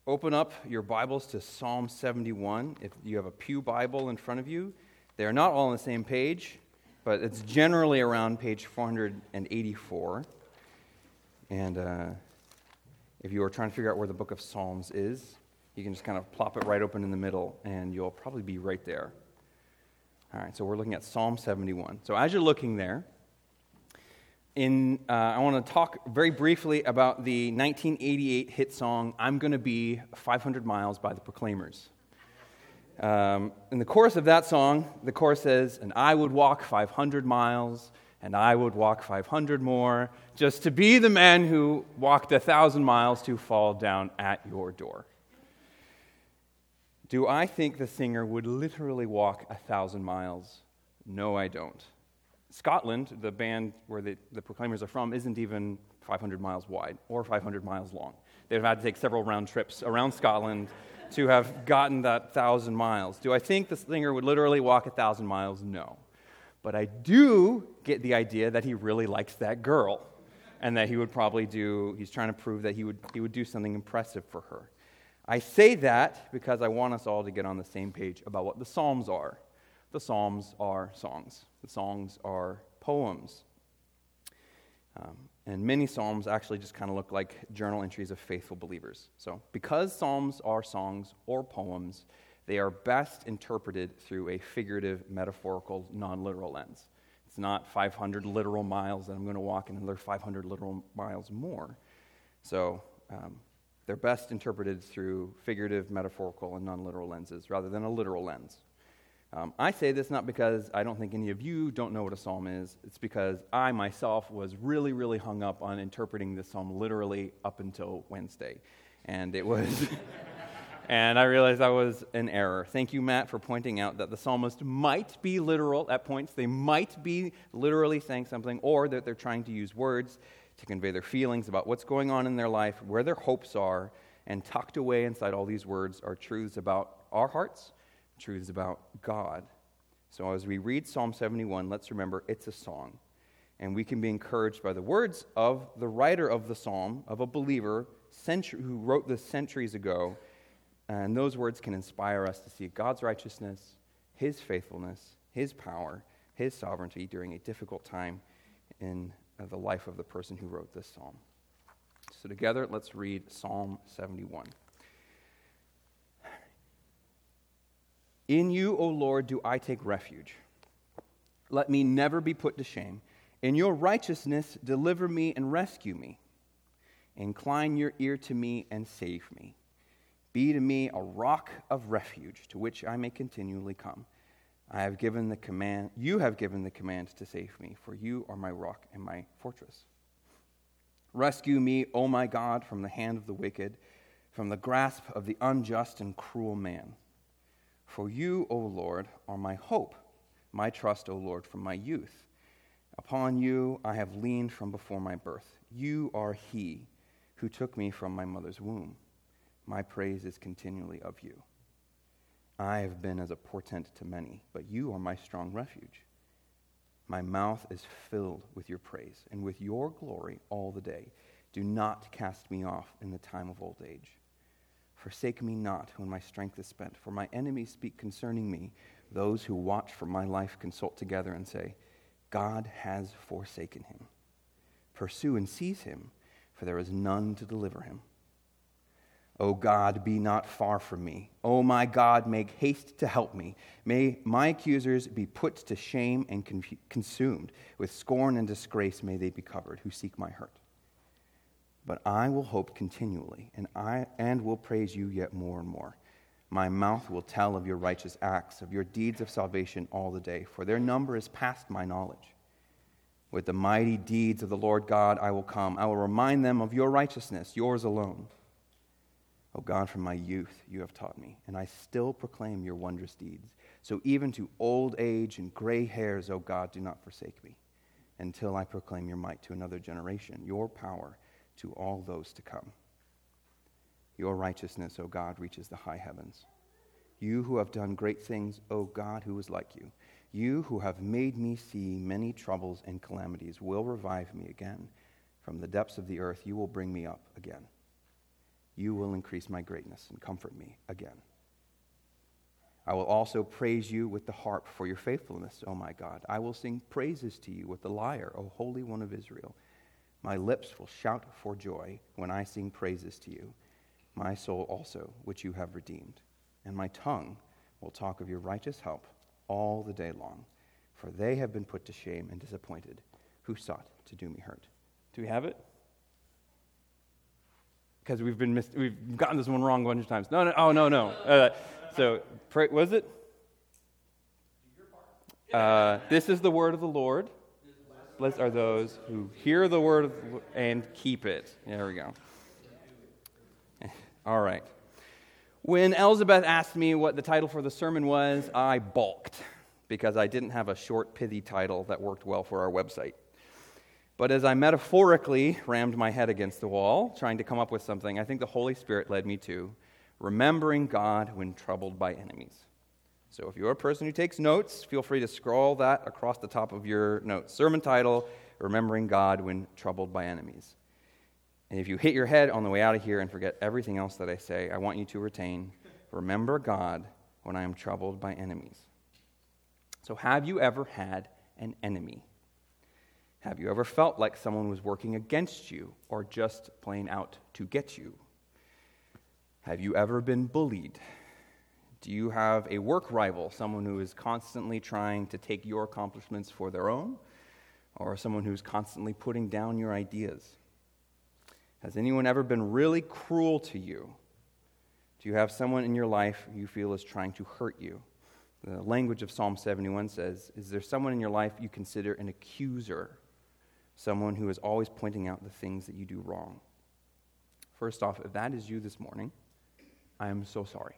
open up your Bibles to Psalm 71. If you have a pew Bible in front of you, they are not all on the same page, but it's generally around page 484. And if you are trying to figure out where the book of Psalms is, you can just kind of plop it right open in the middle, and you'll probably be right there. All right, so we're looking at Psalm 71. So as you're looking there, I want to talk very briefly about the 1988 hit song, "I'm Gonna Be 500 Miles" by the Proclaimers. In the chorus of that song, the chorus says, "And I would walk 500 miles, and I would walk 500 more, just to be the man who walked 1,000 miles to fall down at your door." Do I think the singer would literally walk 1,000 miles? No, I don't. Scotland, the band where the Proclaimers are from, isn't even 500 miles wide or 500 miles long. They've had to take several round trips around Scotland to have gotten that 1,000 miles. Do I think the singer would literally walk 1,000 miles? No. But I do get the idea that he really likes that girl and that he would probably he's trying to prove that he would do something impressive for her. I say that because I want us all to get on the same page about what the Psalms are. The Psalms are songs. The songs are poems. And many Psalms actually just kind of look like journal entries of faithful believers. So because Psalms are songs or poems, they are best interpreted through a figurative, metaphorical, non-literal lens. It's not 500 literal miles that I'm going to walk and another 500 literal miles more. So they're best interpreted through figurative, metaphorical, and non-literal lenses rather than a literal lens. I say this not because I don't think any of you don't know what a psalm is. It's because I myself was really, really hung up on interpreting this psalm literally up until Wednesday. And it was... and I realized that was an error. Thank you, Matt, for pointing out that the psalmist might be literal at points. They might be literally saying something, or that they're trying to use words to convey their feelings about what's going on in their life, where their hopes are, and tucked away inside all these words are truths about our hearts, truths about God. So as we read Psalm 71, let's remember it's a song. And we can be encouraged by the words of the writer of the psalm, of a believer who wrote this centuries ago. And those words can inspire us to see God's righteousness, His faithfulness, His power, His sovereignty during a difficult time in the life of the person who wrote this psalm. So together, let's read Psalm 71. In you, O Lord, do I take refuge. Let me never be put to shame. In your righteousness, deliver me and rescue me. Incline your ear to me and save me. Be to me a rock of refuge to which I may continually come. You have given the command to save me, for you are my rock and my fortress. Rescue me, O my God, from the hand of the wicked, from the grasp of the unjust and cruel man. For you, O Lord, are my hope, my trust, O Lord, from my youth. Upon you I have leaned from before my birth. You are He who took me from my mother's womb. My praise is continually of you. I have been as a portent to many, but you are my strong refuge. My mouth is filled with your praise, and with your glory all the day. Do not cast me off in the time of old age. Forsake me not when my strength is spent, for my enemies speak concerning me. Those who watch for my life consult together and say, God has forsaken him. Pursue and seize him, for there is none to deliver him. O God, be not far from me. O my God, make haste to help me. May my accusers be put to shame and consumed. With scorn and disgrace may they be covered who seek my hurt. But I will hope continually, and will praise you yet more and more. My mouth will tell of your righteous acts, of your deeds of salvation all the day, for their number is past my knowledge. With the mighty deeds of the Lord God I will come. I will remind them of your righteousness, yours alone. O God, from my youth you have taught me, and I still proclaim your wondrous deeds. So even to old age and gray hairs, O God, do not forsake me, until I proclaim your might to another generation, your power to all those to come. Your righteousness, O God, reaches the high heavens. You who have done great things, O God, who is like you. You who have made me see many troubles and calamities will revive me again. From the depths of the earth you will bring me up again. you will increase my greatness and comfort me again. I will also praise you with the harp for your faithfulness, O my God. I will sing praises to you with the lyre, O Holy One of Israel. My lips will shout for joy when I sing praises to you, my soul also, which you have redeemed. And my tongue will talk of your righteous help all the day long, for they have been put to shame and disappointed, who sought to do me hurt. Do we have it? Because we've gotten this one wrong a bunch of times. No. Was it? This is the word of the Lord. Blessed are those who hear the word and keep it. There we go. All right. When Elizabeth asked me what the title for the sermon was, I balked because I didn't have a short, pithy title that worked well for our website. But as I metaphorically rammed my head against the wall, trying to come up with something, I think the Holy Spirit led me to remembering God when troubled by enemies. So if you're a person who takes notes, feel free to scroll that across the top of your notes. Sermon title, Remembering God when Troubled by Enemies. And if you hit your head on the way out of here and forget everything else that I say, I want you to retain, remember God when I am troubled by enemies. So have you ever had an enemy? Have you ever felt like someone was working against you or just plain out to get you? Have you ever been bullied? Do you have a work rival, someone who is constantly trying to take your accomplishments for their own, or someone who's constantly putting down your ideas? Has anyone ever been really cruel to you? Do you have someone in your life you feel is trying to hurt you? The language of Psalm 71 says, is there someone in your life you consider an accuser, someone who is always pointing out the things that you do wrong? First off, if that is you this morning, I am so sorry.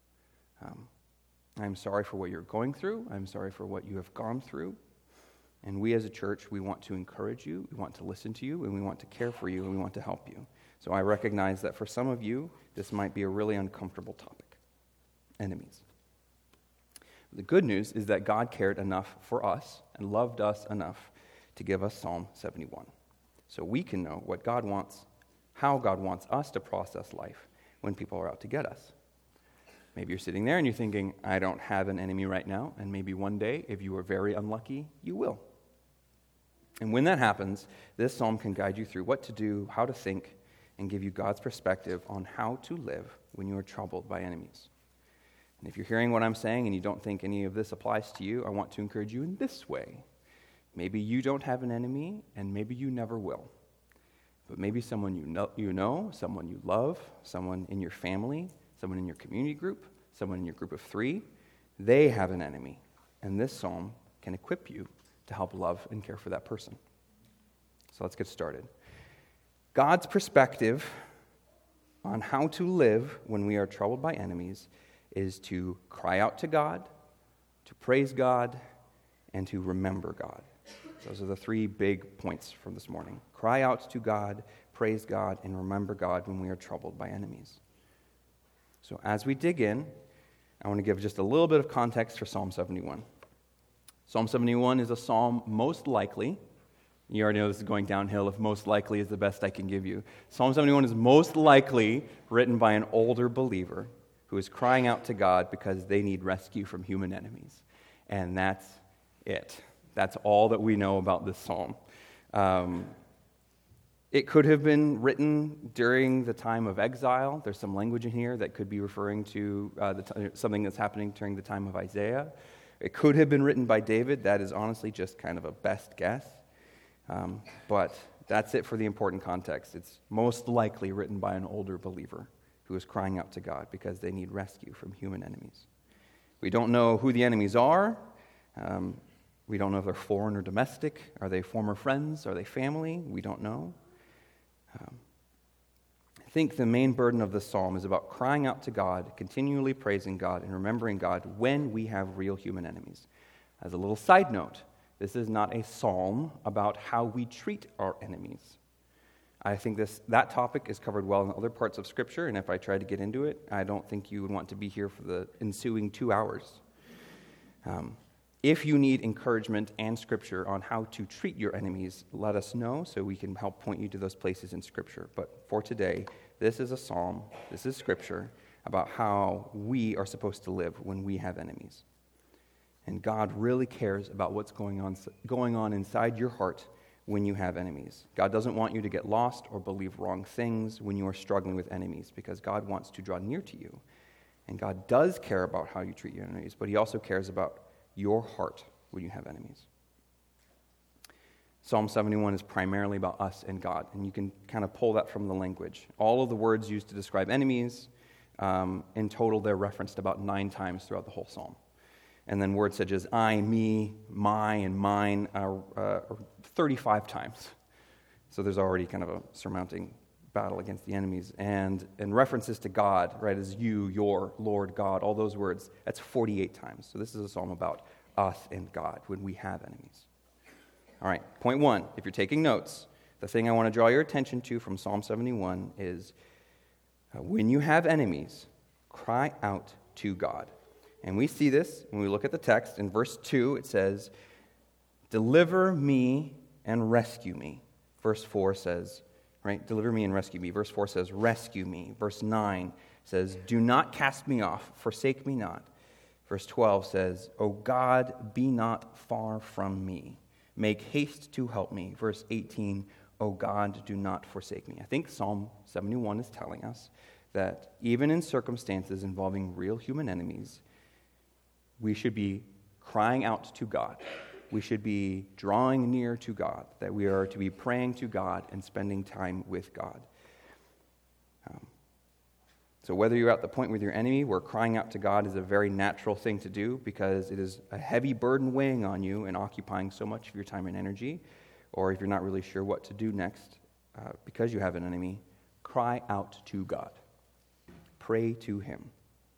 I'm sorry for what you're going through. I'm sorry for what you have gone through. And we as a church, we want to encourage you, we want to listen to you, and we want to care for you, and we want to help you. So I recognize that for some of you, this might be a really uncomfortable topic. Enemies. The good news is that God cared enough for us and loved us enough to give us Psalm 71. So we can know what God wants, how God wants us to process life when people are out to get us. Maybe you're sitting there and you're thinking, I don't have an enemy right now, and maybe one day, if you are very unlucky, you will. And when that happens, this psalm can guide you through what to do, how to think, and give you God's perspective on how to live when you are troubled by enemies. And if you're hearing what I'm saying and you don't think any of this applies to you, I want to encourage you in this way. Maybe you don't have an enemy, and maybe you never will. But maybe someone you know, someone you love, someone in your family, someone in your community group, someone in your group of 3, they have an enemy. And this psalm can equip you to help love and care for that person. So let's get started. God's perspective on how to live when we are troubled by enemies is to cry out to God, to praise God, and to remember God. Those are the 3 big points from this morning. Cry out to God, praise God, and remember God when we are troubled by enemies. So as we dig in, I want to give just a little bit of context for Psalm 71. Psalm 71 is a psalm most likely, you already know this is going downhill if most likely is the best I can give you. Psalm 71 is most likely written by an older believer who is crying out to God because they need rescue from human enemies. And that's it. That's all that we know about this psalm. It could have been written during the time of exile. There's some language in here that could be referring to something that's happening during the time of Isaiah. It could have been written by David. That is honestly just kind of a best guess. But that's it for the important context. It's most likely written by an older believer who is crying out to God because they need rescue from human enemies. We don't know who the enemies are. We don't know if they're foreign or domestic. Are they former friends? Are they family? We don't know. I think the main burden of this psalm is about crying out to God, continually praising God, and remembering God when we have real human enemies. As a little side note, this is not a psalm about how we treat our enemies. I think that topic is covered well in other parts of Scripture, and if I tried to get into it, I don't think you would want to be here for the ensuing 2 hours. If you need encouragement and Scripture on how to treat your enemies, let us know so we can help point you to those places in Scripture. But for today, This is a psalm, this is scripture about how we are supposed to live when we have enemies. And God really cares about what's going on inside your heart when you have enemies. God doesn't want you to get lost or believe wrong things when you are struggling with enemies, because God wants to draw near to you. And God does care about how you treat your enemies, but he also cares about your heart when you have enemies. Psalm 71 is primarily about us and God, and you can kind of pull that from the language. All of the words used to describe enemies, in total, they're referenced about 9 times throughout the whole psalm. And then words such as I, me, my, and mine are 35 times. So there's already kind of a surmounting battle against the enemies. And references to God, right, as you, your, Lord, God, all those words, that's 48 times. So this is a psalm about us and God when we have enemies. All right, point 1, if you're taking notes, the thing I want to draw your attention to from Psalm 71 is when you have enemies, cry out to God. And we see this when we look at the text. In verse 2, it says, deliver me and rescue me. Verse 4 says, right, deliver me and rescue me. Verse 4 says, rescue me. Verse 9 says, do not cast me off, forsake me not. Verse 12 says, O God, be not far from me. Make haste to help me. Verse 18, O God, do not forsake me. I think Psalm 71 is telling us that even in circumstances involving real human enemies, we should be crying out to God. We should be drawing near to God, that we are to be praying to God and spending time with God. So whether you're at the point with your enemy where crying out to God is a very natural thing to do because it is a heavy burden weighing on you and occupying so much of your time and energy, or if you're not really sure what to do next because you have an enemy, cry out to God. Pray to him.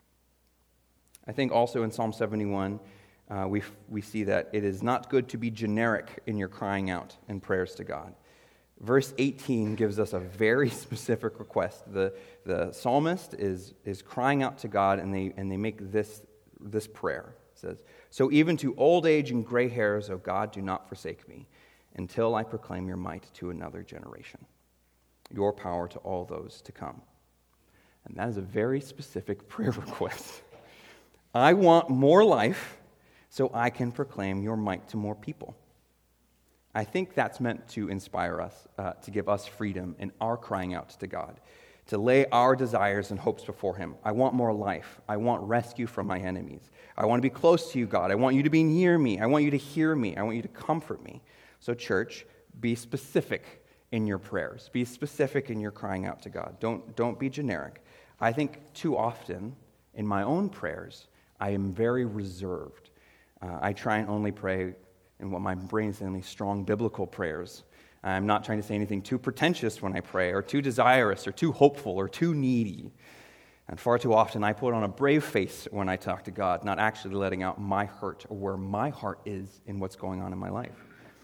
I think also in Psalm 71, we see that it is not good to be generic in your crying out and prayers to God. Verse 18 gives us a very specific request. The psalmist is crying out to God, and they make this prayer. It says, so even to old age and gray hairs, O God, do not forsake me, until I proclaim your might to another generation, your power to all those to come. And that is a very specific prayer request. I want more life so I can proclaim your might to more people. I think that's meant to inspire us, to give us freedom in our crying out to God, to lay our desires and hopes before him. I want more life. I want rescue from my enemies. I want to be close to you, God. I want you to be near me. I want you to hear me. I want you to comfort me. So, church, be specific in your prayers. Be specific in your crying out to God. Don't be generic. I think too often in my own prayers, I am very reserved. I try and only pray in what my brain is saying, these strong biblical prayers. I'm not trying to say anything too pretentious when I pray, or too desirous, or too hopeful, or too needy. And far too often I put on a brave face when I talk to God, not actually letting out my hurt or where my heart is in what's going on in my life.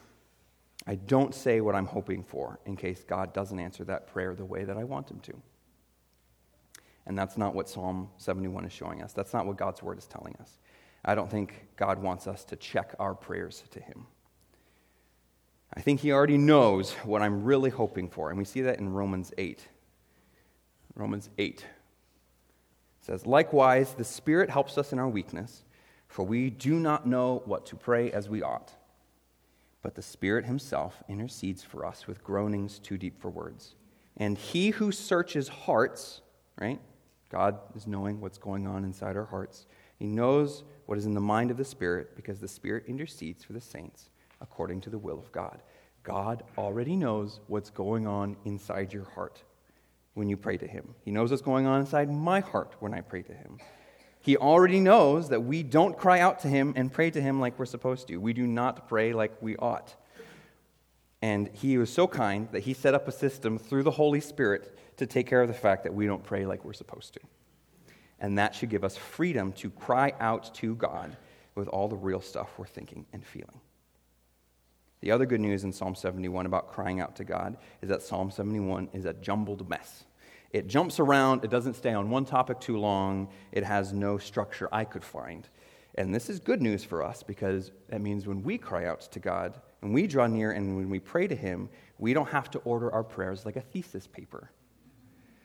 I don't say what I'm hoping for in case God doesn't answer that prayer the way that I want him to. And that's not what Psalm 71 is showing us. That's not what God's word is telling us. I don't think God wants us to check our prayers to him. I think he already knows what I'm really hoping for, and we see that in Romans 8. Romans 8 says, likewise, the Spirit helps us in our weakness, for we do not know what to pray as we ought. But the Spirit himself intercedes for us with groanings too deep for words. And he who searches hearts, right? God is knowing what's going on inside our hearts. He knows what is in the mind of the Spirit because the Spirit intercedes for the saints according to the will of God. God already knows what's going on inside your heart when you pray to him. He knows what's going on inside my heart when I pray to him. He already knows that we don't cry out to him and pray to him like we're supposed to. We do not pray like we ought. And he was so kind that he set up a system through the Holy Spirit to take care of the fact that we don't pray like we're supposed to. And that should give us freedom to cry out to God with all the real stuff we're thinking and feeling. The other good news in Psalm 71 about crying out to God is that Psalm 71 is a jumbled mess. It jumps around, it doesn't stay on one topic too long, it has no structure I could find. And this is good news for us because that means when we cry out to God, when we draw near and when we pray to him, we don't have to order our prayers like a thesis paper.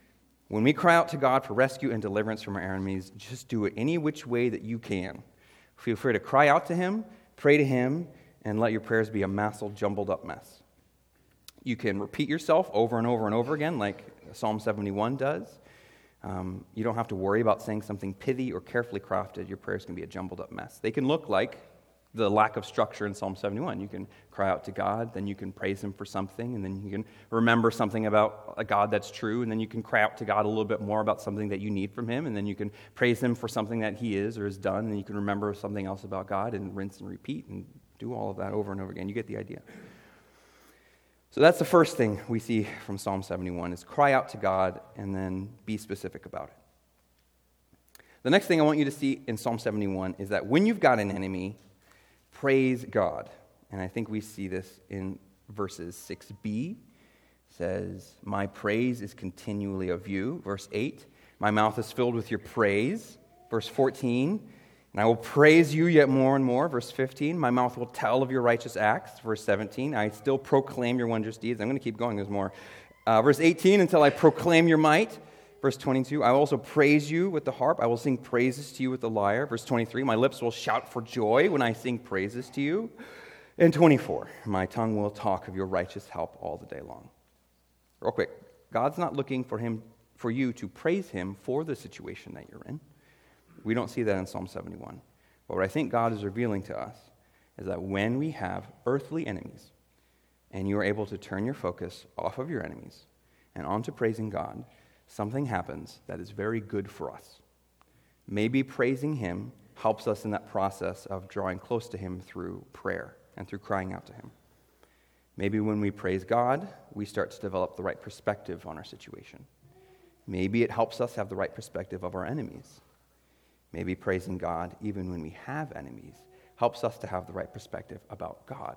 When we cry out to God for rescue and deliverance from our enemies, just do it any which way that you can. Feel free to cry out to Him, pray to Him, and let your prayers be a massive, jumbled up mess. You can repeat yourself over and over and over again, like Psalm 71 does. You don't have to worry about saying something pithy or carefully crafted. Your prayers can be a jumbled up mess. They can look like the lack of structure in Psalm 71. You can cry out to God, then you can praise Him for something, and then you can remember something about a God that's true, and then you can cry out to God a little bit more about something that you need from Him, and then you can praise Him for something that He is or has done, and you can remember something else about God and rinse and repeat and do all of that over and over again. You get the idea. So that's the first thing we see from Psalm 71 is cry out to God and then be specific about it. The next thing I want you to see in Psalm 71 is that when you've got an enemy, praise God. And I think we see this in verses 6b. It says, my praise is continually of you. Verse 8, my mouth is filled with your praise. Verse 14, and I will praise you yet more and more. Verse 15, my mouth will tell of your righteous acts. Verse 17, I still proclaim your wondrous deeds. I'm going to keep going, there's more. Verse 18, until I proclaim your might. Verse 22, I will also praise you with the harp. I will sing praises to you with the lyre. Verse 23, my lips will shout for joy when I sing praises to you. And 24, my tongue will talk of your righteous help all the day long. Real quick, God's not looking for you to praise Him for the situation that you're in. We don't see that in Psalm 71. But what I think God is revealing to us is that when we have earthly enemies, and you are able to turn your focus off of your enemies and onto praising God, something happens that is very good for us. Maybe praising Him helps us in that process of drawing close to Him through prayer and through crying out to Him. Maybe when we praise God, we start to develop the right perspective on our situation. Maybe it helps us have the right perspective of our enemies. Maybe praising God, even when we have enemies, helps us to have the right perspective about God.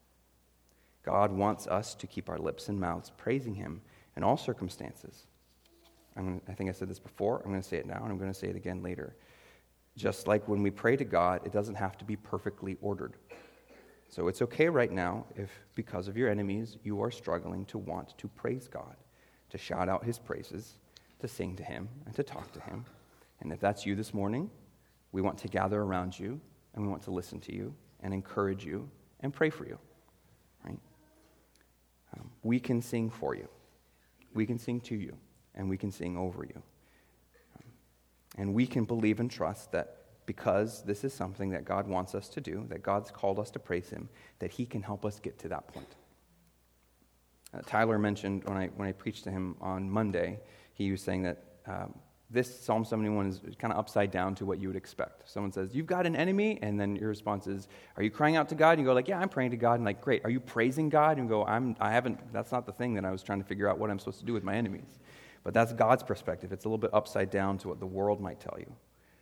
God wants us to keep our lips and mouths praising Him in all circumstances. I think I said this before. I'm going to say it now, and I'm going to say it again later. Just like when we pray to God, it doesn't have to be perfectly ordered. So it's okay right now if, because of your enemies, you are struggling to want to praise God, to shout out His praises, to sing to Him, and to talk to Him. And if that's you this morning, we want to gather around you, and we want to listen to you, and encourage you, and pray for you. Right? We can sing for you. We can sing to you. And we can sing over you. And we can believe and trust that because this is something that God wants us to do, that God's called us to praise Him, that He can help us get to that point. Tyler mentioned when I preached to him on Monday, he was saying that this Psalm 71 is kind of upside down to what you would expect. If someone says, you've got an enemy, and then your response is, are you crying out to God? And you go like, yeah, I'm praying to God. And like, great. Are you praising God? And you go, that's not the thing that I was trying to figure out what I'm supposed to do with my enemies. But that's God's perspective. It's a little bit upside down to what the world might tell you.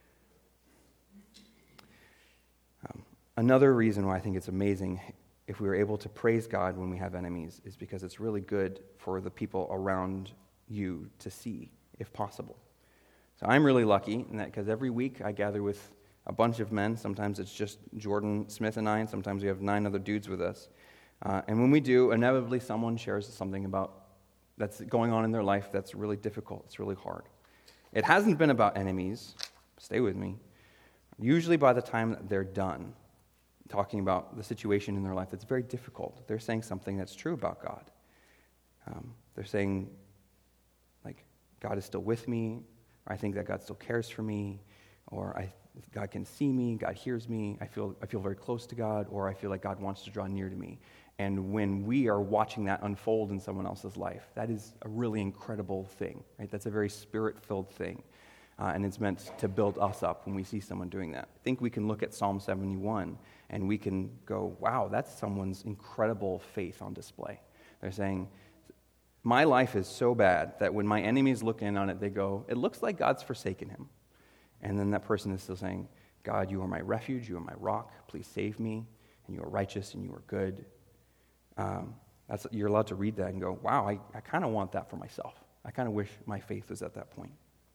Another reason why I think it's amazing if we were able to praise God when we have enemies is because it's really good for the people around you to see, if possible. So I'm really lucky in that because every week I gather with a bunch of men. Sometimes it's just Jordan Smith and I, and sometimes we have 9 other dudes with us. And when we do, inevitably someone shares something about that's going on in their life that's really difficult. It's really hard. It hasn't been about enemies. Stay with me. Usually by the time that they're done talking about the situation in their life that's very difficult, they're saying something that's true about God. They're saying, like, God is still with me, or I think that God still cares for me, or God can see me, God hears me, I feel very close to God, or I feel like God wants to draw near to me. And when we are watching that unfold in someone else's life, that is a really incredible thing, right? That's a very spirit-filled thing. And it's meant to build us up when we see someone doing that. I think we can look at Psalm 71 and we can go, wow, that's someone's incredible faith on display. They're saying, my life is so bad that when my enemies look in on it, they go, it looks like God's forsaken him. And then that person is still saying, God, you are my refuge, you are my rock, please save me, and you are righteous and you are good. You're allowed to read that and go, wow, I kind of want that for myself. I kind of wish my faith was at that point.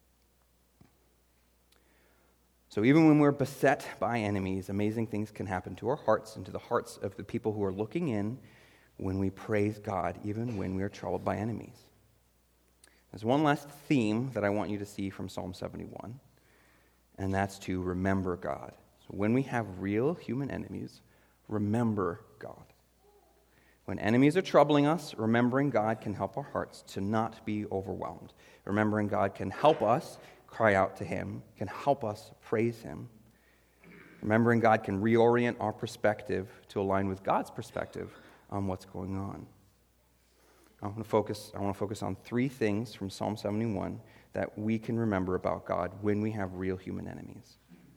So even when we're beset by enemies, amazing things can happen to our hearts and to the hearts of the people who are looking in when we praise God, even when we are troubled by enemies. There's one last theme that I want you to see from Psalm 71, and that's to remember God. So when we have real human enemies, remember God. When enemies are troubling us, remembering God can help our hearts to not be overwhelmed. Remembering God can help us cry out to Him, can help us praise Him. Remembering God can reorient our perspective to align with God's perspective on what's going on. I want to focus on three things from Psalm 71 that we can remember about God when we have real human enemies.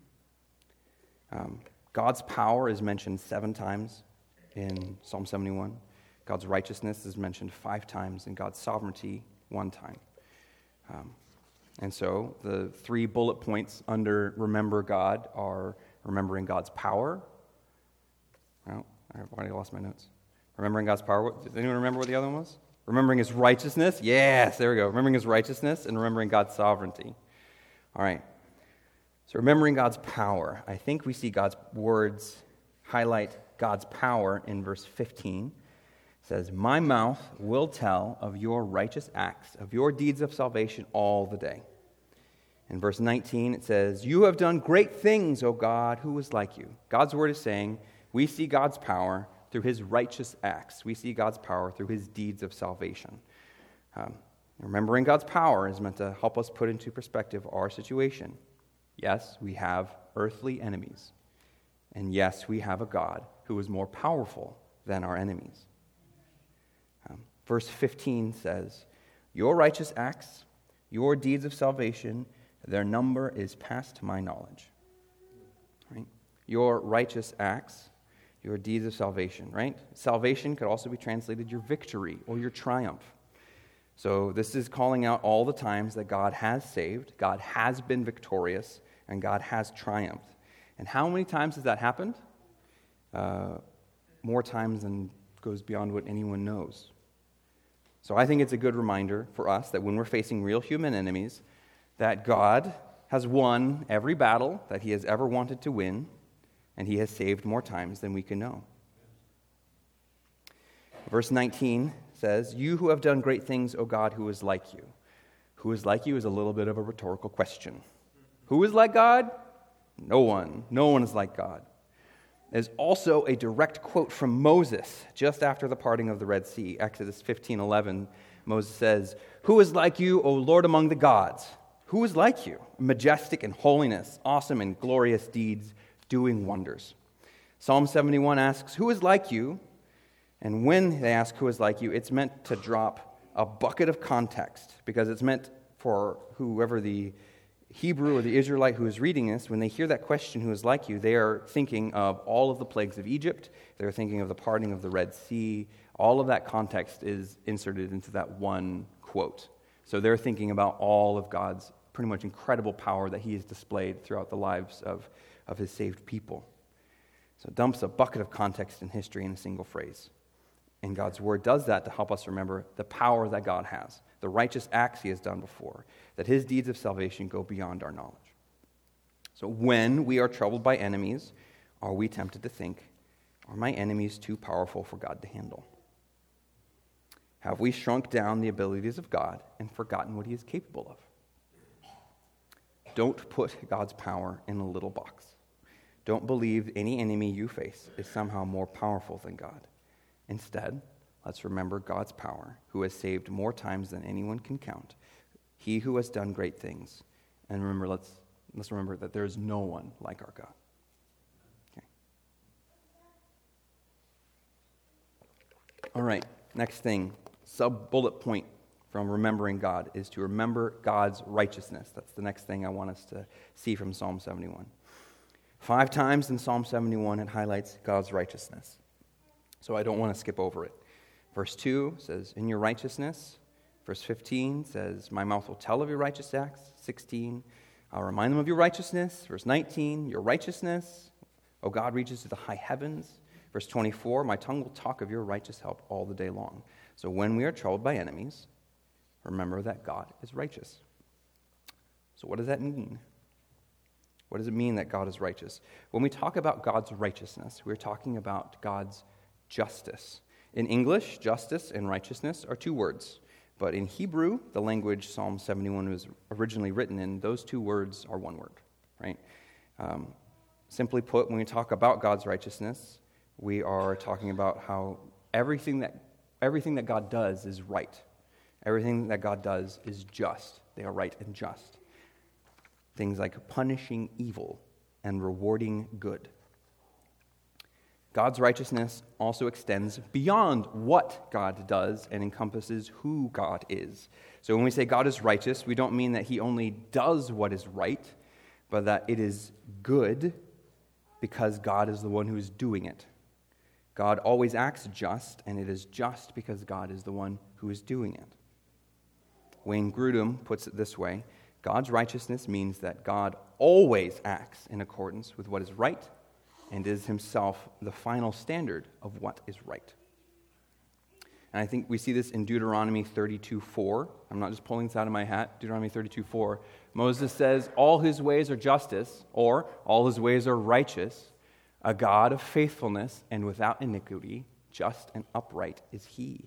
God's power is mentioned 7 times in Psalm 71. God's righteousness is mentioned 5 times, and God's sovereignty 1 time. And so the 3 bullet points under remember God are remembering God's power. Well, I've already lost my notes. Remembering God's power. Does anyone remember what the other one was? Remembering His righteousness. Yes, there we go. Remembering His righteousness and remembering God's sovereignty. All right. So remembering God's power. I think we see God's words highlight God's power in verse 15. It says, "My mouth will tell of your righteous acts, of your deeds of salvation all the day." In verse 19, it says, "You have done great things, O God, who is like you?" God's word is saying, we see God's power through His righteous acts. We see God's power through His deeds of salvation. Remembering God's power is meant to help us put into perspective our situation. Yes, we have earthly enemies. And yes, we have a God who is more powerful than our enemies. Verse 15 says, "Your righteous acts, your deeds of salvation, their number is past my knowledge." Right? Your righteous acts, your deeds of salvation, right? Salvation could also be translated your victory or your triumph. So this is calling out all the times that God has saved, God has been victorious, and God has triumphed. And how many times has that happened? More times than goes beyond what anyone knows. So I think it's a good reminder for us that when we're facing real human enemies, that God has won every battle that He has ever wanted to win, and He has saved more times than we can know. Verse 19 says, "You who have done great things, O God, who is like you?" Who is like you is a little bit of a rhetorical question. Who is like God? No one. No one is like God. There's also a direct quote from Moses just after the parting of the Red Sea. Exodus 15:11, Moses says, "Who is like you, O Lord, among the gods? Who is like you, majestic in holiness, awesome in glorious deeds, doing wonders?" Psalm 71 asks, "Who is like you?" And when they ask who is like you, it's meant to drop a bucket of context, because it's meant for whoever the Hebrew or the Israelite who is reading this, when they hear that question, who is like you, they are thinking of all of the plagues of Egypt. They're thinking of the parting of the Red Sea. All of that context is inserted into that one quote. So they're thinking about all of God's pretty much incredible power that He has displayed throughout the lives of His saved people. So it dumps a bucket of context and history in a single phrase. And God's word does that to help us remember the power that God has, the righteous acts He has done before, that His deeds of salvation go beyond our knowledge. So when we are troubled by enemies, are we tempted to think, are my enemies too powerful for God to handle? Have we shrunk down the abilities of God and forgotten what He is capable of? Don't put God's power in a little box. Don't believe any enemy you face is somehow more powerful than God. Instead, let's remember God's power, who has saved more times than anyone can count. He who has done great things. And remember, let's remember that there is no one like our God. Okay. All right, next thing, sub-bullet point from remembering God is to remember God's righteousness. That's the next thing I want us to see from Psalm 71. 5 times in Psalm 71 it highlights God's righteousness. So I don't want to skip over it. Verse 2 says, "In your righteousness." Verse 15 says, "My mouth will tell of your righteous acts." 16, "I'll remind them of your righteousness." Verse 19, "Your righteousness, O God, reaches to the high heavens." Verse 24, "My tongue will talk of your righteous help all the day long." So when we are troubled by enemies, remember that God is righteous. So what does that mean? What does it mean that God is righteous? When we talk about God's righteousness, we're talking about God's justice. In English, justice and righteousness are 2 words, But in Hebrew, the language Psalm 71 was originally written in, those two words are one word, right? Simply put, when we talk about God's righteousness, we are talking about how everything that God does is right. Everything that God does is just. They are right and just. Things like punishing evil and rewarding good. God's righteousness also extends beyond what God does and encompasses who God is. So when we say God is righteous, we don't mean that he only does what is right, but that it is good because God is the one who is doing it. God always acts just, and it is just because God is the one who is doing it. Wayne Grudem puts it this way: God's righteousness means that God always acts in accordance with what is right and is himself the final standard of what is right. And I think we see this in Deuteronomy 32:4. I'm not just pulling this out of my hat. Deuteronomy 32:4. Moses says, all his ways are justice, or all his ways are righteous, a God of faithfulness and without iniquity, just and upright is he.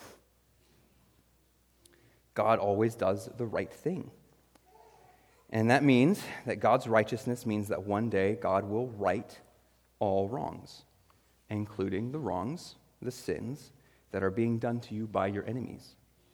God always does the right thing. And that means that God's righteousness means that one day God will right all wrongs, including the wrongs, the sins that are being done to you by your enemies.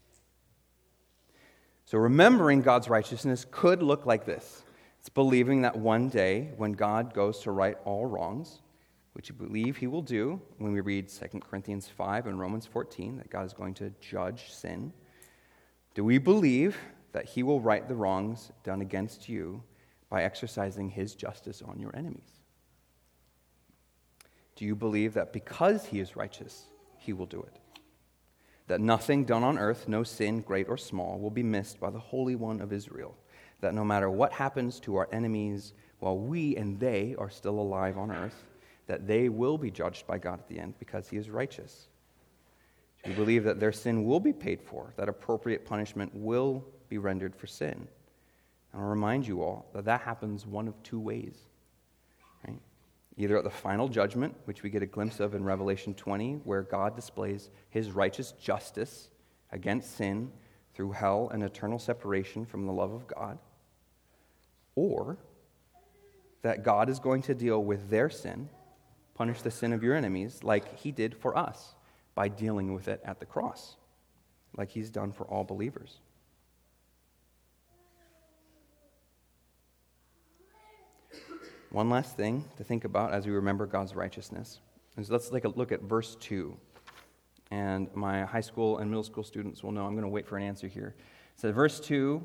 So remembering God's righteousness could look like this. It's believing that one day when God goes to right all wrongs, which we believe he will do when we read 2 Corinthians 5 and Romans 14, that God is going to judge sin. Do we believe that he will right the wrongs done against you by exercising his justice on your enemies? Do you believe that because he is righteous, he will do it? That nothing done on earth, no sin, great or small, will be missed by the Holy One of Israel? That no matter what happens to our enemies while we and they are still alive on earth, that they will be judged by God at the end because he is righteous? Do you believe that their sin will be paid for, that appropriate punishment will be rendered for sin? And I'll remind you all that that happens one of two ways. Right? Either at the final judgment, which we get a glimpse of in Revelation 20, where God displays his righteous justice against sin through hell and eternal separation from the love of God, or that God is going to deal with their sin, punish the sin of your enemies, like he did for us by dealing with it at the cross, like he's done for all believers. One last thing to think about as we remember God's righteousness is let's take a look at verse 2. And my high school and middle school students will know I'm going to wait for an answer here. So verse 2,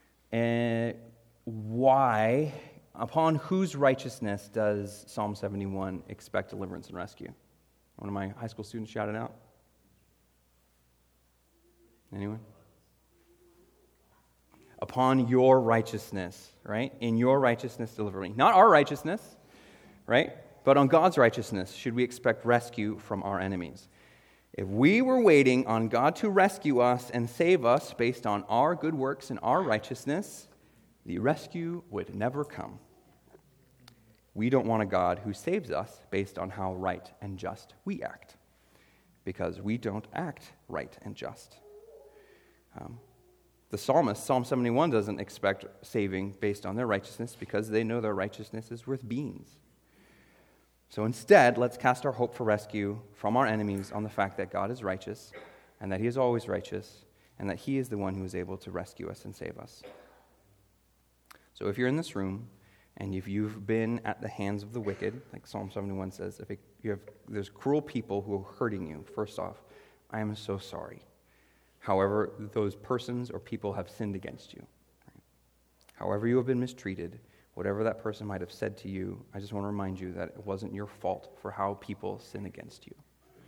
why, upon whose righteousness does Psalm 71 expect deliverance and rescue? One of my high school students shout it out. Anyone? Upon your righteousness, right? In your righteousness, deliver me. Not our righteousness, right? But on God's righteousness, should we expect rescue from our enemies? If we were waiting on God to rescue us and save us based on our good works and our righteousness, the rescue would never come. We don't want a God who saves us based on how right and just we act, because we don't act right and just. The psalmist, Psalm 71, doesn't expect saving based on their righteousness because they know their righteousness is worth beans. So instead, let's cast our hope for rescue from our enemies on the fact that God is righteous and that he is always righteous and that he is the one who is able to rescue us and save us. So if you're in this room and if you've been at the hands of the wicked, like Psalm 71 says, there's cruel people who are hurting you, first off, I am so sorry. However, those persons or people have sinned against you. Right? However you have been mistreated, whatever that person might have said to you, I just want to remind you that it wasn't your fault for how people sin against you.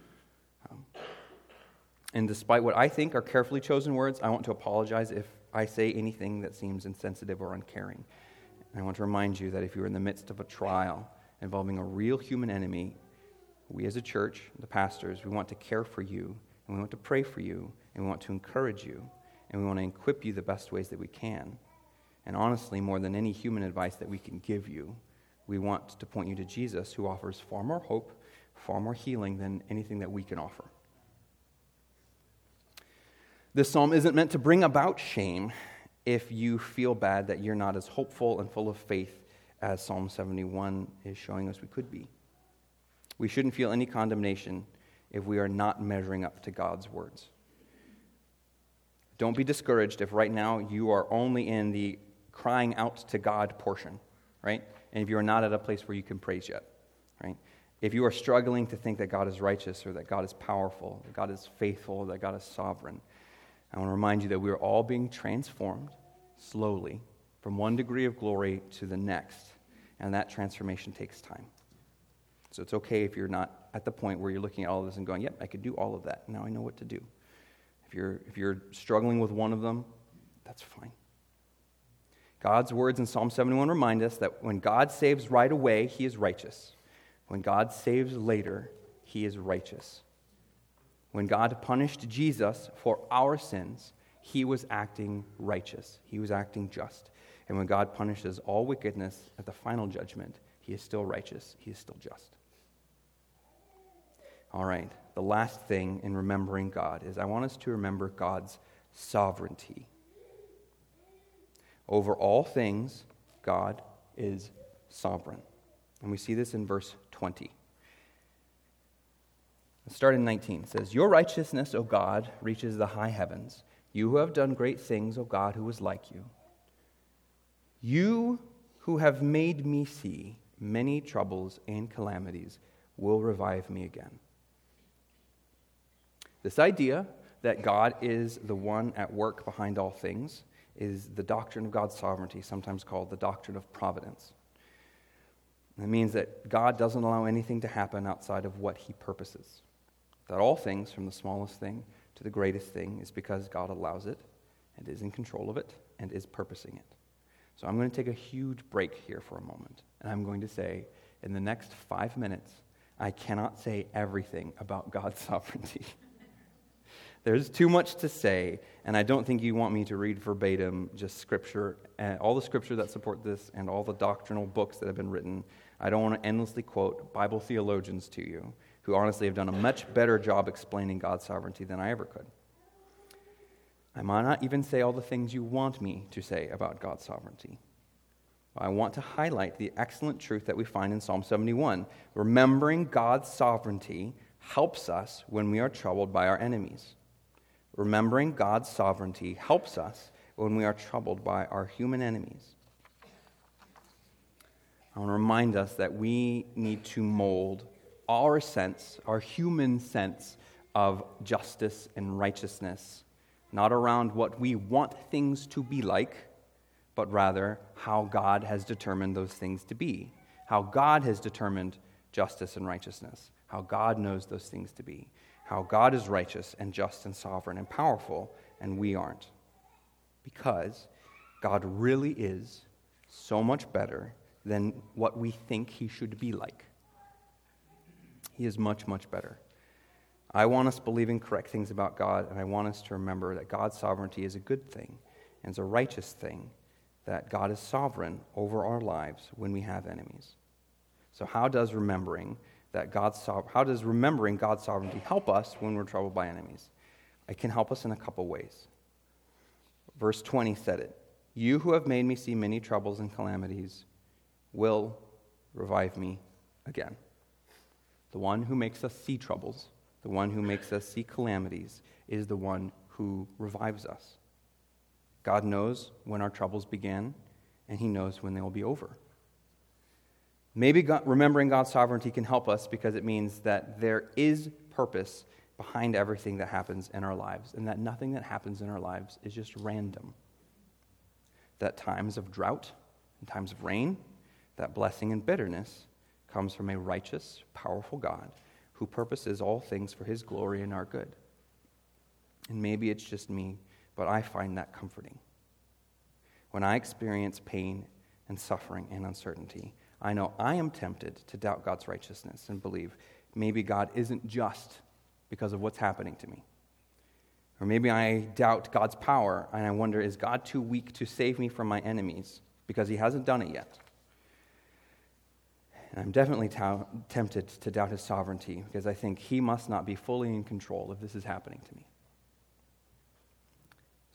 And despite what I think are carefully chosen words, I want to apologize if I say anything that seems insensitive or uncaring. And I want to remind you that if you're in the midst of a trial involving a real human enemy, we as a church, the pastors, we want to care for you, and we want to pray for you, and we want to encourage you, and we want to equip you the best ways that we can. And honestly, more than any human advice that we can give you, we want to point you to Jesus, who offers far more hope, far more healing than anything that we can offer. This psalm isn't meant to bring about shame if you feel bad that you're not as hopeful and full of faith as Psalm 71 is showing us we could be. We shouldn't feel any condemnation if we are not measuring up to God's words. Don't be discouraged if right now you are only in the crying out to God portion, right? And if you are not at a place where you can praise yet, right? If you are struggling to think that God is righteous or that God is powerful, that God is faithful, that God is sovereign, I want to remind you that we are all being transformed slowly from one degree of glory to the next, and that transformation takes time. So it's okay if you're not at the point where you're looking at all of this and going, yep, I could do all of that. Now I know what to do. If you're struggling with one of them, that's fine. God's words in Psalm 71 remind us that when God saves right away, he is righteous. When God saves later, he is righteous. When God punished Jesus for our sins, he was acting righteous. He was acting just. And when God punishes all wickedness at the final judgment, he is still righteous. He is still just. All right, the last thing in remembering God is I want us to remember God's sovereignty. Over all things, God is sovereign. And we see this in verse 20. Let's start in 19. It says, "Your righteousness, O God, reaches the high heavens. You who have done great things, O God, who is like you. You who have made me see many troubles and calamities will revive me again." This idea that God is the one at work behind all things is the doctrine of God's sovereignty, sometimes called the doctrine of providence. It means that God doesn't allow anything to happen outside of what he purposes. That all things, from the smallest thing to the greatest thing, is because God allows it and is in control of it and is purposing it. So I'm going to take a huge break here for a moment, and I'm going to say, in the next 5 minutes, I cannot say everything about God's sovereignty. There's too much to say, and I don't think you want me to read verbatim just Scripture, all the Scripture that support this, and all the doctrinal books that have been written. I don't want to endlessly quote Bible theologians to you, who honestly have done a much better job explaining God's sovereignty than I ever could. I might not even say all the things you want me to say about God's sovereignty. I want to highlight the excellent truth that we find in Psalm 71. Remembering God's sovereignty helps us when we are troubled by our enemies. Remembering God's sovereignty helps us when we are troubled by our human enemies. I want to remind us that we need to mold our sense, our human sense of justice and righteousness, not around what we want things to be like, but rather how God has determined those things to be, how God has determined justice and righteousness, how God knows those things to be, how God is righteous and just and sovereign and powerful, and we aren't. Because God really is so much better than what we think he should be like. He is much, much better. I want us believing correct things about God, and I want us to remember that God's sovereignty is a good thing and it's a righteous thing, that God is sovereign over our lives when we have enemies. So how does remembering God's sovereignty help us when we're troubled by enemies? It can help us in a couple ways. Verse 20 said it. "You who have made me see many troubles and calamities will revive me again." The one who makes us see troubles, the one who makes us see calamities, is the one who revives us. God knows when our troubles began, and he knows when they will be over. Maybe remembering God's sovereignty can help us because it means that there is purpose behind everything that happens in our lives, and that nothing that happens in our lives is just random. That times of drought and times of rain, that blessing and bitterness comes from a righteous, powerful God who purposes all things for his glory and our good. And maybe it's just me, but I find that comforting. When I experience pain and suffering and uncertainty, I know I am tempted to doubt God's righteousness and believe maybe God isn't just because of what's happening to me. Or maybe I doubt God's power and I wonder, is God too weak to save me from my enemies because he hasn't done it yet? And I'm definitely tempted to doubt his sovereignty because I think he must not be fully in control if this is happening to me.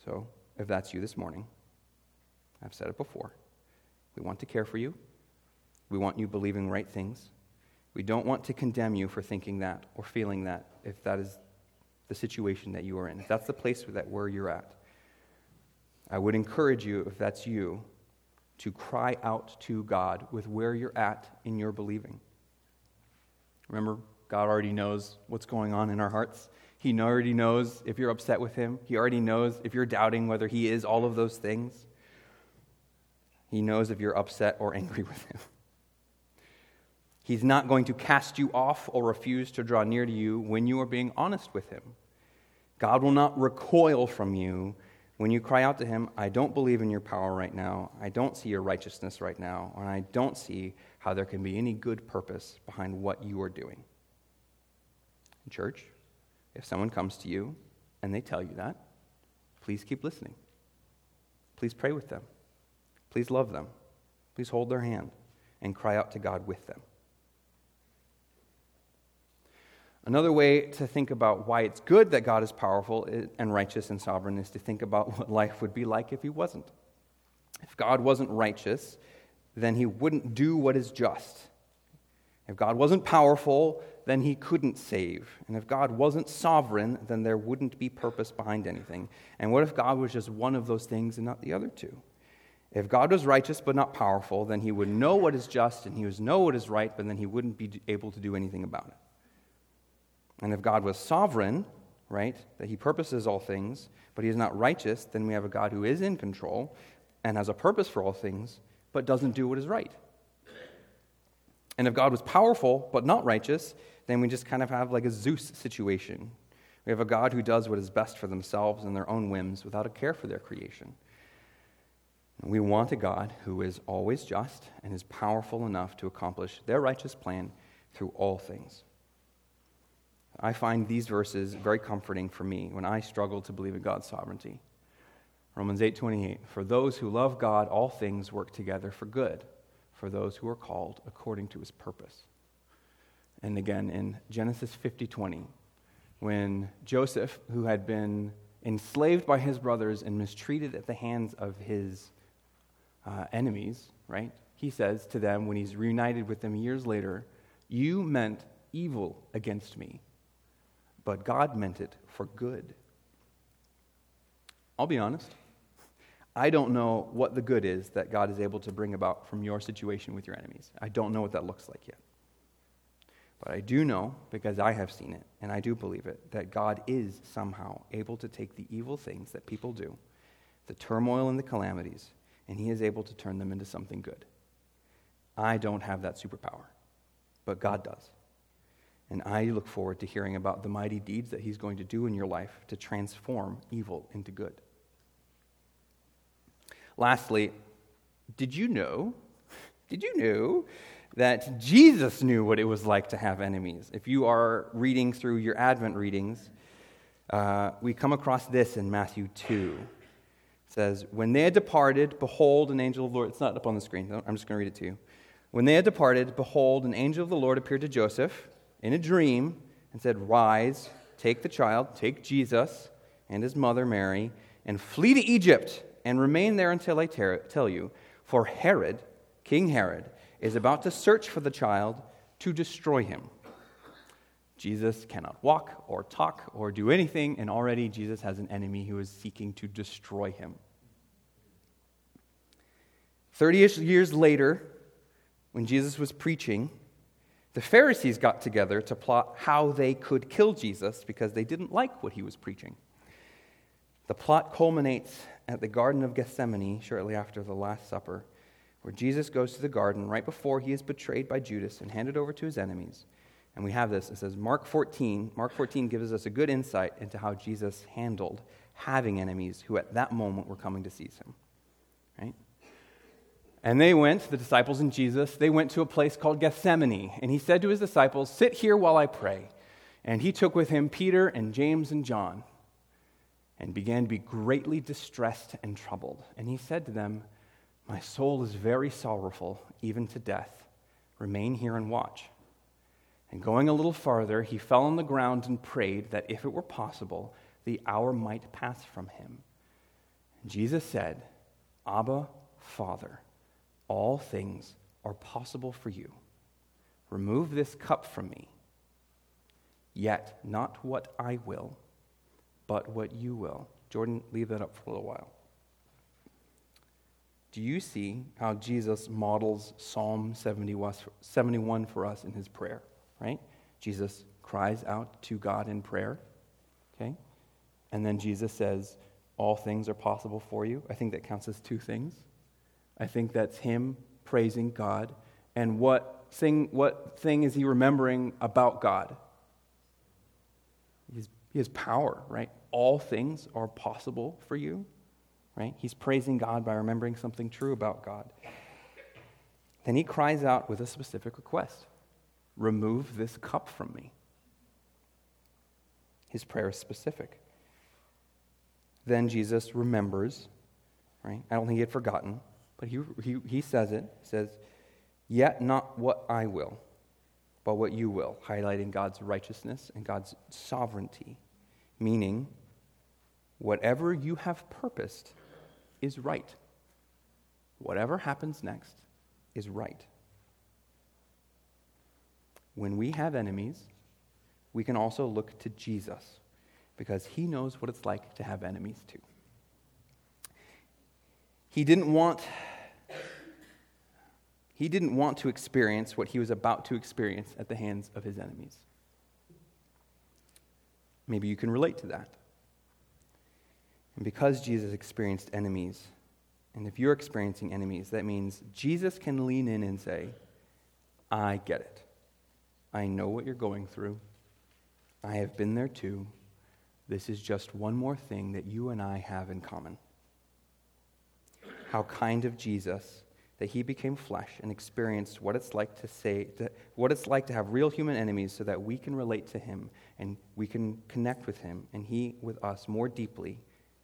So, if that's you this morning, I've said it before. We want to care for you. We want you believing right things. We don't want to condemn you for thinking that or feeling that, if that is the situation that you are in. If that's the place where you're at, I would encourage you, if that's you, to cry out to God with where you're at in your believing. Remember, God already knows what's going on in our hearts. He already knows if you're upset with him. He already knows if you're doubting whether he is all of those things. He knows if you're upset or angry with him. He's not going to cast you off or refuse to draw near to you when you are being honest with him. God will not recoil from you when you cry out to him, I don't believe in your power right now. I don't see your righteousness right now. And I don't see how there can be any good purpose behind what you are doing. In church, if someone comes to you and they tell you that, please keep listening. Please pray with them. Please love them. Please hold their hand and cry out to God with them. Another way to think about why it's good that God is powerful and righteous and sovereign is to think about what life would be like if he wasn't. If God wasn't righteous, then he wouldn't do what is just. If God wasn't powerful, then he couldn't save. And if God wasn't sovereign, then there wouldn't be purpose behind anything. And what if God was just one of those things and not the other two? If God was righteous but not powerful, then he would know what is just and he would know what is right, but then he wouldn't be able to do anything about it. And if God was sovereign, right, that he purposes all things, but he is not righteous, then we have a God who is in control and has a purpose for all things, but doesn't do what is right. And if God was powerful but not righteous, then we just kind of have like a Zeus situation. We have a God who does what is best for themselves and their own whims without a care for their creation. And we want a God who is always just and is powerful enough to accomplish their righteous plan through all things. I find these verses very comforting for me when I struggle to believe in God's sovereignty. Romans 8:28, for those who love God, all things work together for good, for those who are called according to his purpose. And again, in Genesis 50:20, when Joseph, who had been enslaved by his brothers and mistreated at the hands of his enemies, right? He says to them when he's reunited with them years later, you meant evil against me, but God meant it for good. I'll be honest. I don't know what the good is that God is able to bring about from your situation with your enemies. I don't know what that looks like yet. But I do know, because I have seen it, and I do believe it, that God is somehow able to take the evil things that people do, the turmoil and the calamities, and he is able to turn them into something good. I don't have that superpower, but God does. And I look forward to hearing about the mighty deeds that he's going to do in your life to transform evil into good. Lastly, did you know that Jesus knew what it was like to have enemies? If you are reading through your Advent readings, we come across this in Matthew 2. It says, when they had departed, behold, an angel of the Lord... It's not up on the screen. I'm just going to read it to you. When they had departed, behold, an angel of the Lord appeared to Joseph in a dream and said, rise, take the child, take Jesus and his mother Mary, and flee to Egypt and remain there until I tell you. For Herod, King Herod, is about to search for the child to destroy him. Jesus cannot walk or talk or do anything, and already Jesus has an enemy who is seeking to destroy him. 30-ish years later, when Jesus was preaching, the Pharisees got together to plot how they could kill Jesus because they didn't like what he was preaching. The plot culminates at the Garden of Gethsemane shortly after the Last Supper, where Jesus goes to the garden right before he is betrayed by Judas and handed over to his enemies. And we have this. It says Mark 14. Mark 14 gives us a good insight into how Jesus handled having enemies who at that moment were coming to seize him. Right? And they went, the disciples and Jesus, they went to a place called Gethsemane. And he said to his disciples, sit here while I pray. And he took with him Peter and James and John and began to be greatly distressed and troubled. And he said to them, my soul is very sorrowful, even to death. Remain here and watch. And going a little farther, he fell on the ground and prayed that if it were possible, the hour might pass from him. Jesus said, Abba, Father, all things are possible for you. Remove this cup from me. Yet not what I will, but what you will. Jordan, leave that up for a little while. Do you see how Jesus models Psalm 71 for us in his prayer, right? Jesus cries out to God in prayer, okay? And then Jesus says, all things are possible for you. I think that counts as two things. I think that's him praising God. And what thing is he remembering about God? He has power, right? All things are possible for you, right? He's praising God by remembering something true about God. Then he cries out with a specific request. Remove this cup from me. His prayer is specific. Then Jesus remembers, right? I don't think he had forgotten, but he says it. He says, yet not what I will, but what you will, highlighting God's righteousness and God's sovereignty, meaning whatever you have purposed is right. Whatever happens next is right. When we have enemies, we can also look to Jesus because he knows what it's like to have enemies too. He didn't want to experience what he was about to experience at the hands of his enemies. Maybe you can relate to that. And because Jesus experienced enemies, and if you're experiencing enemies, that means Jesus can lean in and say, I get it. I know what you're going through. I have been there too. This is just one more thing that you and I have in common. How kind of Jesus that he became flesh and experienced what it's like to have real human enemies so that we can relate to him and we can connect with him and he with us more deeply.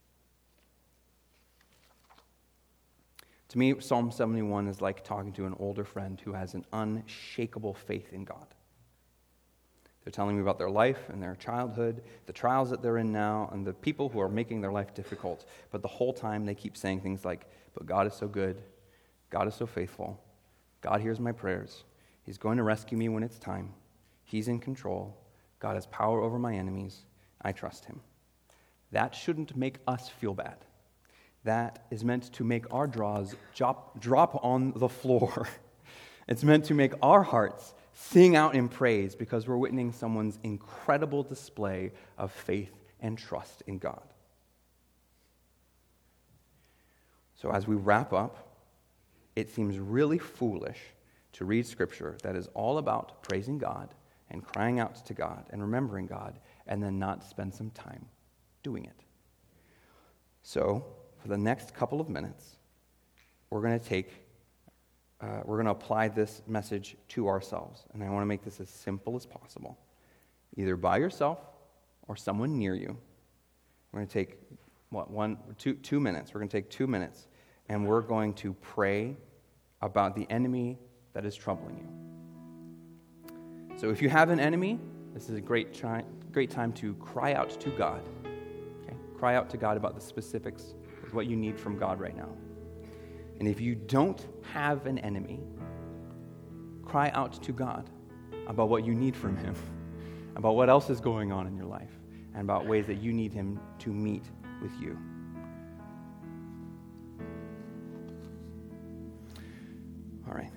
To me, Psalm 71 is like talking to an older friend who has an unshakable faith in God. They're telling me about their life and their childhood, the trials that they're in now, and the people who are making their life difficult. But the whole time they keep saying things like, but God is so good. God is so faithful. God hears my prayers. He's going to rescue me when it's time. He's in control. God has power over my enemies. I trust him. That shouldn't make us feel bad. That is meant to make our jaws drop on the floor. It's meant to make our hearts sing out in praise because we're witnessing someone's incredible display of faith and trust in God. So as we wrap up, it seems really foolish to read scripture that is all about praising God and crying out to God and remembering God and then not spend some time doing it. So, for the next couple of minutes, we're going to apply this message to ourselves. And I want to make this as simple as possible. Either by yourself or someone near you. We're going to take, 2 minutes. We're going to take 2 minutes. And we're going to pray about the enemy that is troubling you. So if you have an enemy, this is a great time to cry out to God. Okay? Cry out to God about the specifics of what you need from God right now. And if you don't have an enemy, cry out to God about what you need from him, about what else is going on in your life, and about ways that you need him to meet with you. All right.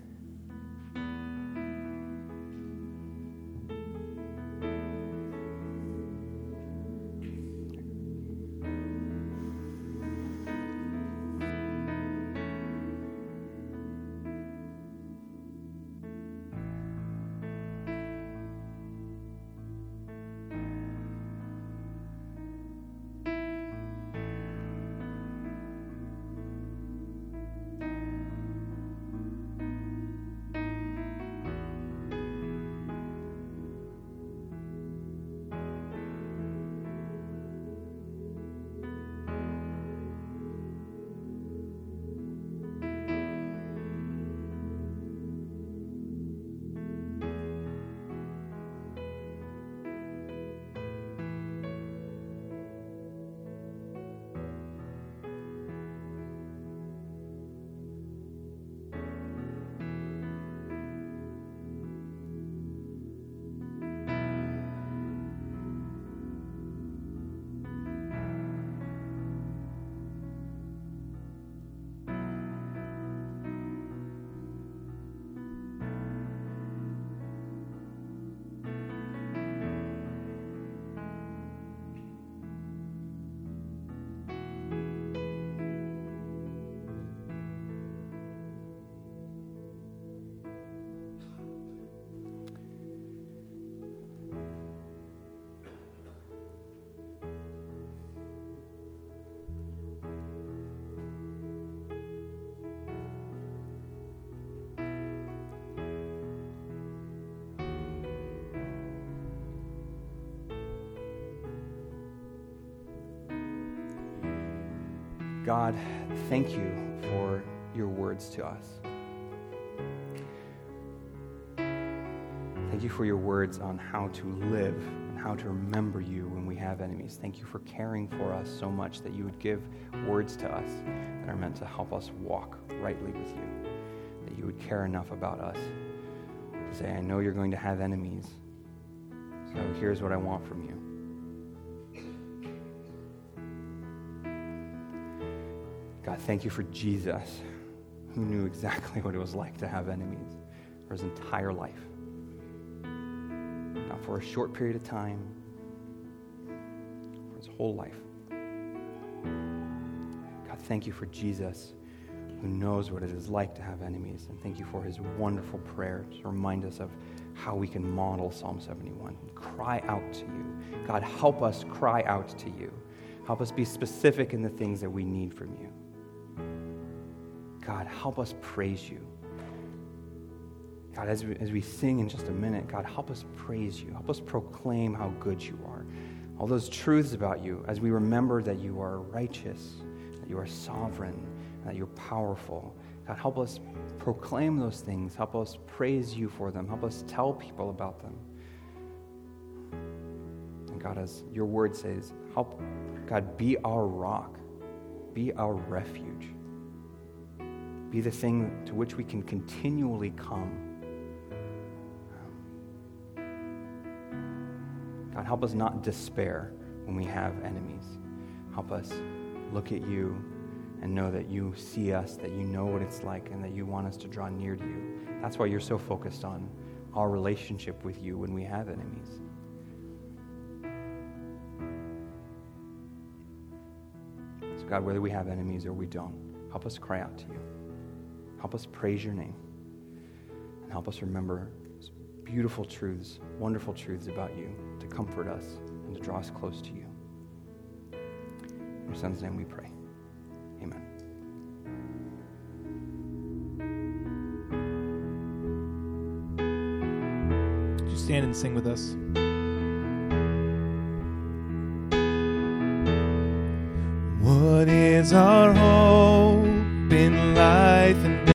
God, thank you for your words to us. Thank you for your words on how to live and how to remember you when we have enemies. Thank you for caring for us so much that you would give words to us that are meant to help us walk rightly with you, that you would care enough about us to say, I know you're going to have enemies, so here's what I want from you. God, thank you for Jesus, who knew exactly what it was like to have enemies for his entire life. Not for a short period of time, for his whole life. God, thank you for Jesus, who knows what it is like to have enemies. And thank you for his wonderful prayer to remind us of how we can model Psalm 71. Cry out to you. God, help us cry out to you. Help us be specific in the things that we need from you. God, help us praise you. God, as we sing in just a minute, God, help us praise you. Help us proclaim how good you are. All those truths about you, as we remember that you are righteous, that you are sovereign, that you're powerful. God, help us proclaim those things. Help us praise you for them. Help us tell people about them. And God, as your word says, help, God, be our rock. Be our refuge. Be the thing to which we can continually come. God, help us not despair when we have enemies. Help us look at you and know that you see us, that you know what it's like, and that you want us to draw near to you. That's why you're so focused on our relationship with you when we have enemies. So God, whether we have enemies or we don't, help us cry out to you. Help us praise your name. And help us remember beautiful truths, wonderful truths about you to comfort us and to draw us close to you. In your Son's name we pray. Amen. Would you stand and sing with us? What is our hope in life and